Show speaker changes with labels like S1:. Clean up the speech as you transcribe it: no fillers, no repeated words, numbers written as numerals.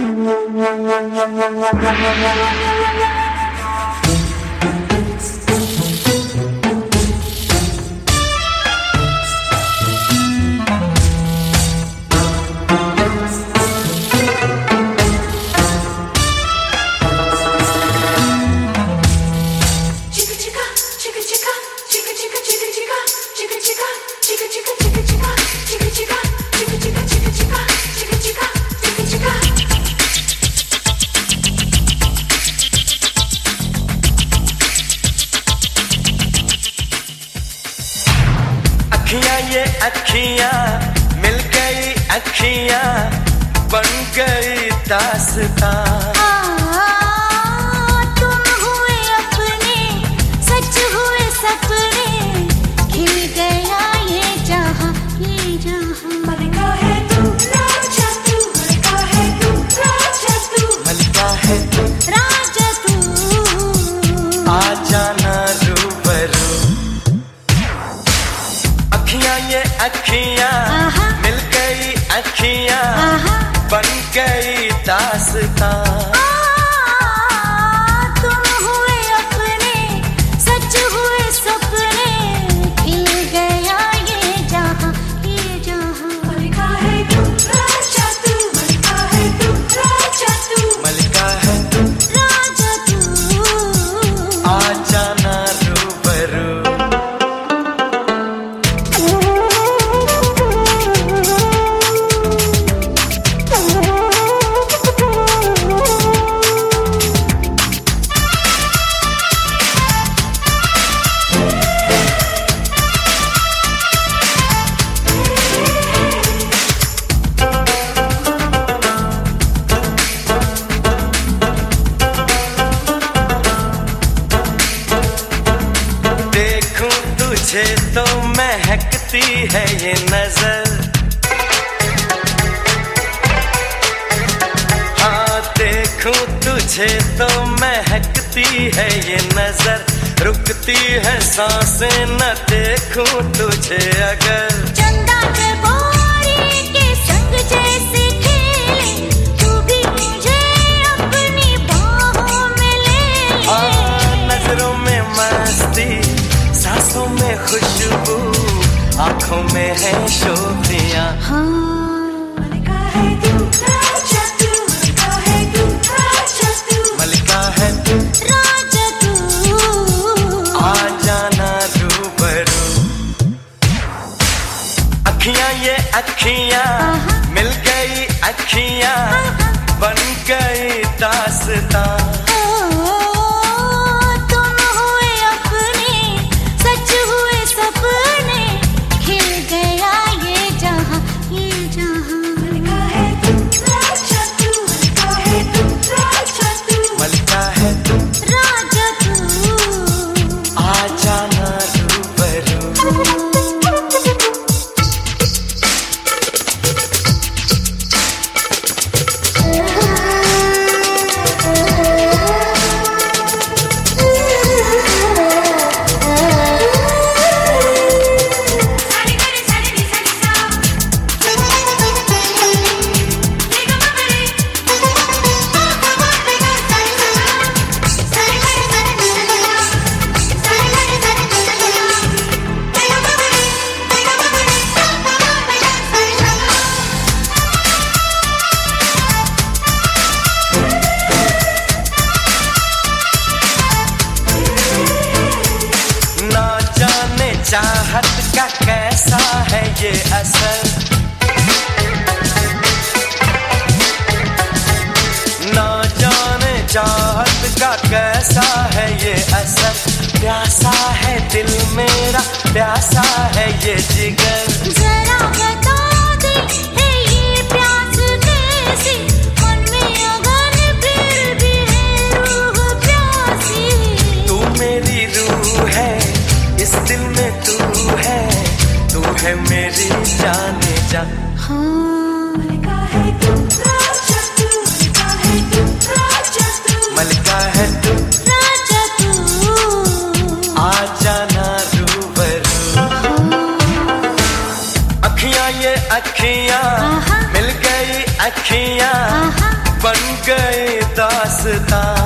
S1: अखियां ये अखियां मिल गई, अखियां बन गई दास्तां।
S2: तुम हुए अपने, सच हुए सपने, खिल गया ये जहां, ये जहां। मलिका है तू, राजा तू, मलिका है तू, राजा तू,
S1: मलिका है तू,
S2: राजा तू,
S1: आ जाना रूबरू। अखियां ये अखियां मिल गई, अखियां बन गई दास्तां।
S2: तुम हुए अपने, सच हुए सपने, खिल गया ये जहां, ये जहां। मलिका है तू, राजा तू, मलिका है तू, राजा तू,
S1: मलिका है तू,
S2: राजा तू,
S1: आ जाना रूबरू। तुझे तो महकती है ये नजर, हाँ देखूं तुझे तो महकती है ये नजर। रुकती है सांसें न देखूं तुझे अगर।
S2: चंदा के बोरी के संग जैसे खेले, तू भी मुझे अपनी बाहों में ले।
S1: नजरों में मस्ती, सांसों में खुशबू, आंखों में है शोभियां।
S2: मलिका है तू, राजा तू, मलिका है तू, राजा तू,
S1: मलिका है तू,
S2: राजा तू,
S1: आ जाना रूबरू। अखियां ये अखियां मिल गई, अखियां बन गई दास्तां।
S2: तुम हुए अपने, सच हुए सपने, खिल गया ये जहां, ये जहां। मलिका है तू, राजा तू, मलिका है तू, राजा तू,
S1: मलिका है तू,
S2: राजा तू,
S1: आ जाना रूबरू। चाहत का कैसा है ये असर, ना जाने चाहत का कैसा है ये असर। प्यासा है दिल मेरा, प्यासा है ये जिगर।
S2: जरा बता दे है ये प्यास कैसी, मन में अगन फिर भी है रूह प्यासी।
S1: तू मेरी रूह है, इस दिल में तू है मेरी जाने जा।
S2: मलिका है तू, राजा तू, मलिका है तू, राजा तू,
S1: मलिका है तू,
S2: राजा तू,
S1: आ जाना रूबरू। अखियां ये अखियां मिल गई, अखियां बन गए दास्तां।